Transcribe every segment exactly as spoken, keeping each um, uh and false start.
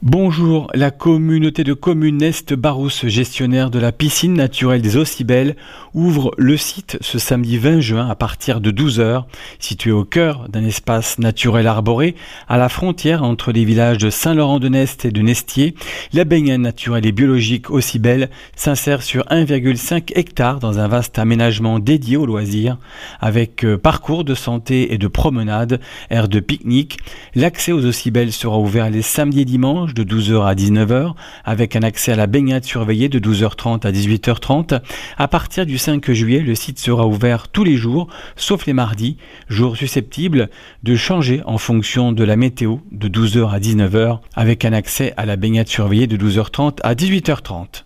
Bonjour, la communauté de communes Est-Barousse, gestionnaire de la piscine naturelle des Eaux-Cibelles, ouvre le site ce samedi vingt juin à partir de douze heures, situé au cœur d'un espace naturel arboré, à la frontière entre les villages de Saint-Laurent-de-Nest et de Nestier. La baignade naturelle et biologique Eaux-Cibelles s'insère sur un virgule cinq hectares dans un vaste aménagement dédié aux loisirs, avec euh, parcours de santé et de promenade, aires de pique-nique. L'accès aux Eaux-Cibelles sera ouvert les samedis et dimanches de douze heures à dix-neuf heures, avec un accès à la baignade surveillée de douze heures trente à dix-huit heures trente. À partir du cinq juillet, le site sera ouvert tous les jours, sauf les mardis, jours susceptibles de changer en fonction de la météo, de douze heures à dix-neuf heures, avec un accès à la baignade surveillée de douze heures trente à dix-huit heures trente.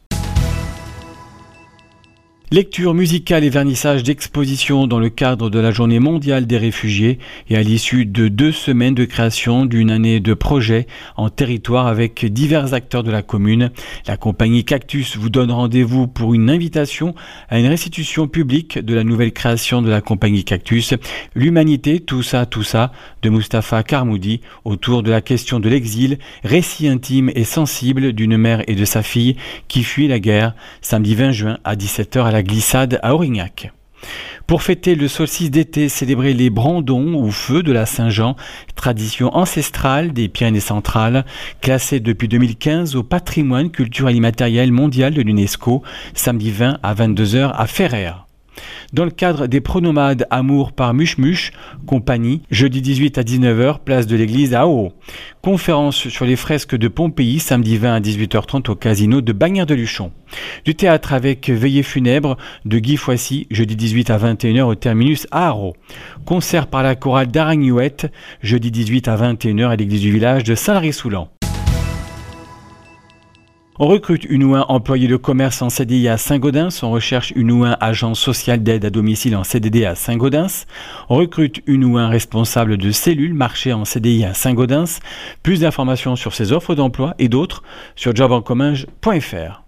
Lecture musicale et vernissage d'expositions dans le cadre de la Journée mondiale des réfugiés et à l'issue de deux semaines de création d'une année de projets en territoire avec divers acteurs de la commune. La compagnie Cactus vous donne rendez-vous pour une invitation à une restitution publique de la nouvelle création de la compagnie Cactus, L'Humanité, tout ça, tout ça, de Mustapha Karmoudi, autour de la question de l'exil, récit intime et sensible d'une mère et de sa fille qui fuient la guerre, samedi vingt juin à dix-sept heures à la Glissade à Aurignac. Pour fêter le solstice d'été, célébrer les brandons au feu de la Saint-Jean, tradition ancestrale des Pyrénées centrales, classée depuis deux mille quinze au patrimoine culturel immatériel mondial de l'UNESCO, samedi vingt à vingt-deux heures à Ferrer. Dans le cadre des pronomades Amour par Muche-Muche, compagnie, jeudi dix-huit à dix-neuf heures, place de l'église à Ao. Conférence sur les fresques de Pompéi, samedi vingt à dix-huit heures trente au casino de Bagnères-de-Luchon. Du théâtre avec Veillée funèbre de Guy Foissy, jeudi dix-huit à vingt et une heures au terminus à Haro. Concert par la chorale d'Aragnouette, jeudi dix-huit à vingt et une heures à l'église du village de Saint-Lary-Soulan. On recrute une ou un employé de commerce en C D I à Saint-Gaudens. On recherche une ou un agent social d'aide à domicile en C D D à Saint-Gaudens. On recrute une ou un responsable de cellule marché en C D I à Saint-Gaudens. Plus d'informations sur ces offres d'emploi et d'autres sur job en commun point f r.